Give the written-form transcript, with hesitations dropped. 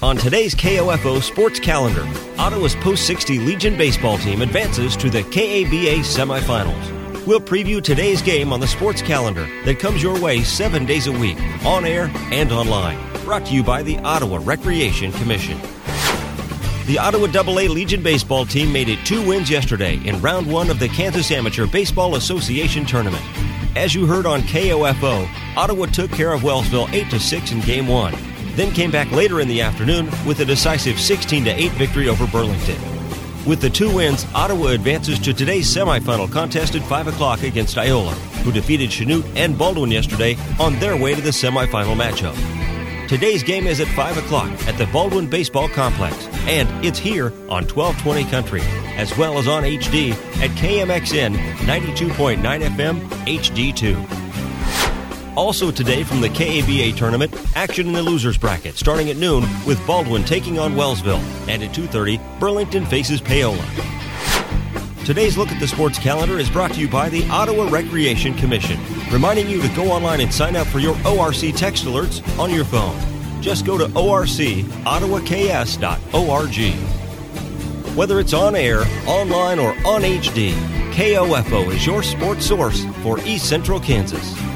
On today's KOFO Sports Calendar, Ottawa's post-60 Legion baseball team advances to the KABA semifinals. We'll preview today's game on the Sports Calendar that comes your way 7 days a week, on air and online. Brought to you by the Ottawa Recreation Commission. The Ottawa AA Legion baseball team made it 2 wins yesterday in Round 1 of the Kansas Amateur Baseball Association Tournament. As you heard on KOFO, Ottawa took care of Wellsville 8-6 in Game 1. Then came back later in the afternoon with a decisive 16-8 victory over Burlington. With the 2 wins, Ottawa advances to today's semifinal contest at 5 o'clock against Iola, who defeated Chanute and Baldwin yesterday on their way to the semifinal matchup. Today's game is at 5 o'clock at the Baldwin Baseball Complex, and it's here on 1220 Country, as well as on HD at KMXN 92.9 FM HD2. Also today from the KABA tournament, action in the losers bracket starting at noon with Baldwin taking on Wellsville, and at 2:30, Burlington faces Paola. Today's look at the sports calendar is brought to you by the Ottawa Recreation Commission, reminding you to go online and sign up for your ORC text alerts on your phone. Just go to orcottawas.org. Whether it's on air, online, or on HD, KOFO is your sports source for East Central Kansas.